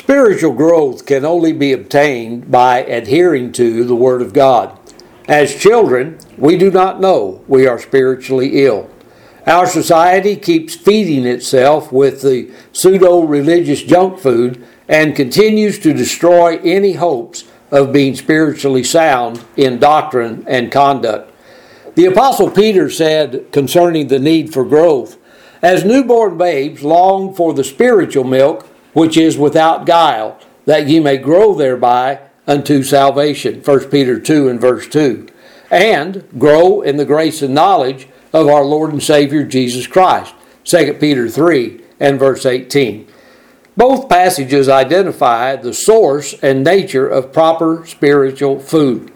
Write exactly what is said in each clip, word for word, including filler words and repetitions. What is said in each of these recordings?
Spiritual growth can only be obtained by adhering to the Word of God. As children, we do not know we are spiritually ill. Our society keeps feeding itself with the pseudo-religious junk food and continues to destroy any hopes of being spiritually sound in doctrine and conduct. The Apostle Peter said concerning the need for growth, "As newborn babes long for the spiritual milk, which is without guile, that ye may grow thereby unto salvation." First Peter two and verse two. And grow in the grace and knowledge of our Lord and Savior Jesus Christ. Second Peter three and verse eighteen. Both passages identify the source and nature of proper spiritual food.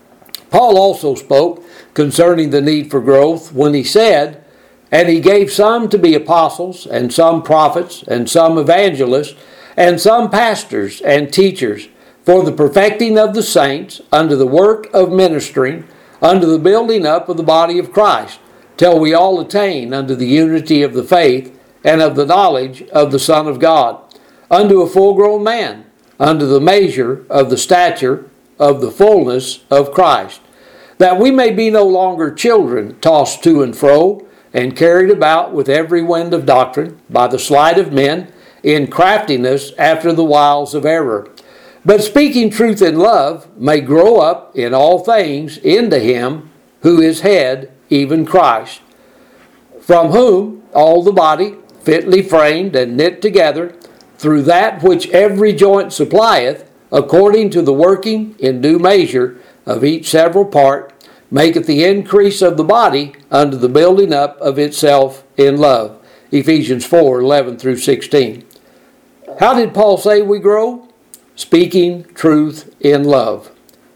Paul also spoke concerning the need for growth when he said, "And he gave some to be apostles, and some prophets, and some evangelists, and some pastors and teachers, for the perfecting of the saints, unto the work of ministering, unto the building up of the body of Christ, till we all attain unto the unity of the faith, and of the knowledge of the Son of God, unto a full-grown man, unto the measure of the stature of the fullness of Christ, that we may be no longer children, tossed to and fro, and carried about with every wind of doctrine, by the sleight of men, in craftiness after the wiles of error. But speaking truth in love, may grow up in all things into him who is head, even Christ, from whom all the body, fitly framed and knit together, through that which every joint supplieth, according to the working in due measure of each several part, maketh the increase of the body unto the building up of itself in love." Ephesians four eleven through sixteen. How did Paul say we grow? Speaking truth in love.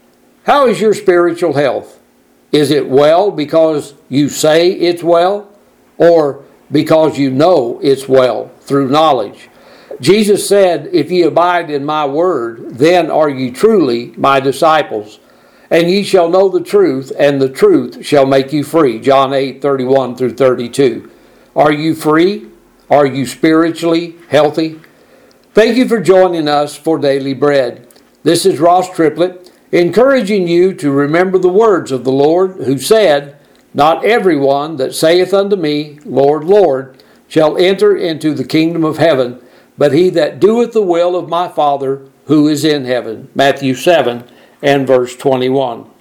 How is your spiritual health? Is it well because you say it's well, or because you know it's well through knowledge? Jesus said, "If ye abide in my word, then are ye truly my disciples. And ye shall know the truth, and the truth shall make you free." John eight thirty-one through thirty-two. Are you free? Are you spiritually healthy? Thank you for joining us for Daily Bread. This is Ross Triplett, encouraging you to remember the words of the Lord, who said, "Not everyone that saith unto me, Lord, Lord, shall enter into the kingdom of heaven, but he that doeth the will of my Father who is in heaven." Matthew seven and verse twenty-one.